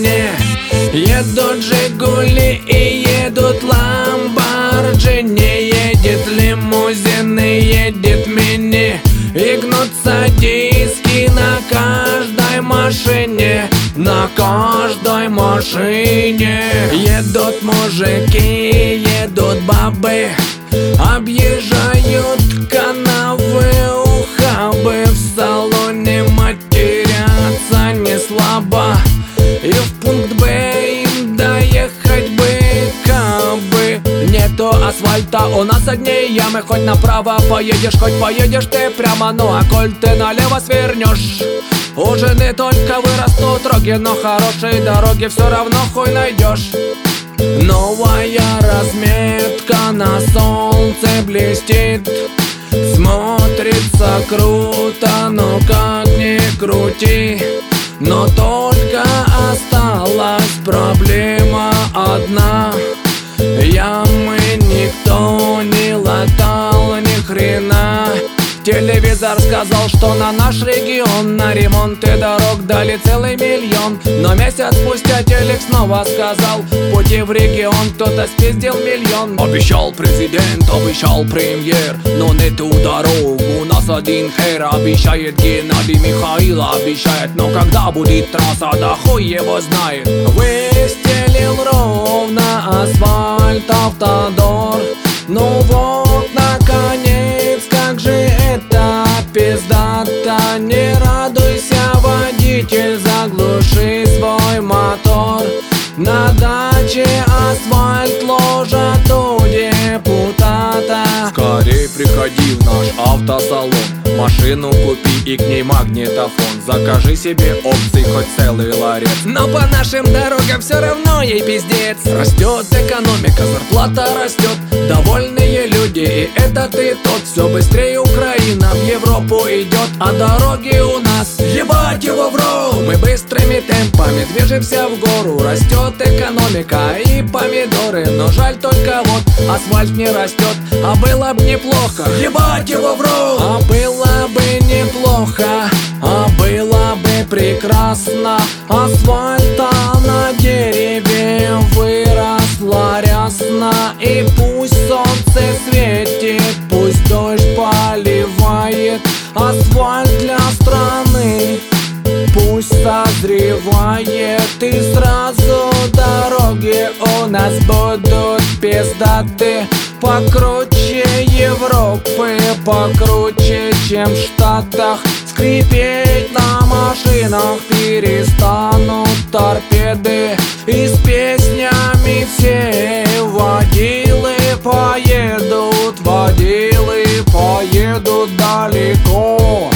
машине. Едут Жигули и едут Ламборджини, едет лимузин и едет мини, и гнутся диски на каждой машине, на каждой машине. Едут мужики, едут бабы, объезжают канавы, ухабы, в салоне матерятся не слабо, и в пункт Б им доехать бы, кабы нету асфальта, у нас одни ямы. Хоть направо поедешь, хоть поедешь ты прямо, ну а коль ты налево свернешь, у жены только вырастут роги, но хорошей дороги все равно хуй найдешь. Новая разметка на солнце блестит, смотрится круто, но как ни крути, но только осталась проблема одна: ямы никто не латал ни хрена. Телевизор сказал, что на наш регион на ремонты дорог дали целый миллион, но месяц спустя телек снова сказал: пути в регион кто-то спиздил миллион. Обещал президент, обещал премьер, но не ту дорогу, у нас один хер. Обещает Геннадий, Михаил обещает, но когда будет трасса, да хуй его знает. Выстелил ровно асфальт автодор, ну вот наконец, как же это пиздато. Не радуйся, водитель, заглуши свой мотор. На даче асфальт ложат у депутата. Скорей приходи в наш автосалон, машину купи и к ней магнитофон. Закажи себе опций хоть целый ларец, но по нашим дорогам все равно ей пиздец. Растет экономика, зарплата растет, довольные люди, и это ты тот. Все быстрее Украина в Европу идет, а дороги у нас, ебать его в рот. Мы быстрыми темпами движемся в гору, растет экономика и помидоры, но жаль только вот асфальт не растет. А было б неплохо, ебать его в рот. А было бы неплохо, а было бы прекрасно. Асфальта на дереве выросла рясна, и пусть солнце светит, пусть дождь поливает, асфальт для страны пусть созревает, и сразу дороги у нас будут пиздаты. Покруче Европы, покруче, чем в Штатах. Скрипеть на машинах перестанут торпеды, и с песнями все водилы поедут, водилы поедут далеко.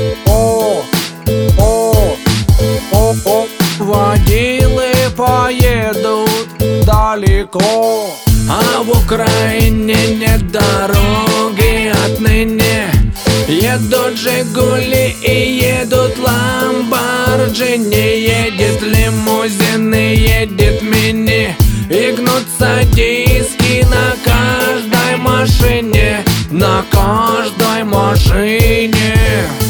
Водилы поедут далеко. А в Украине нет дороги отныне. Едут Жигули и едут Ламборджини, едет лимузин и едет мини, и гнутся диски на каждой машине, на каждой машине.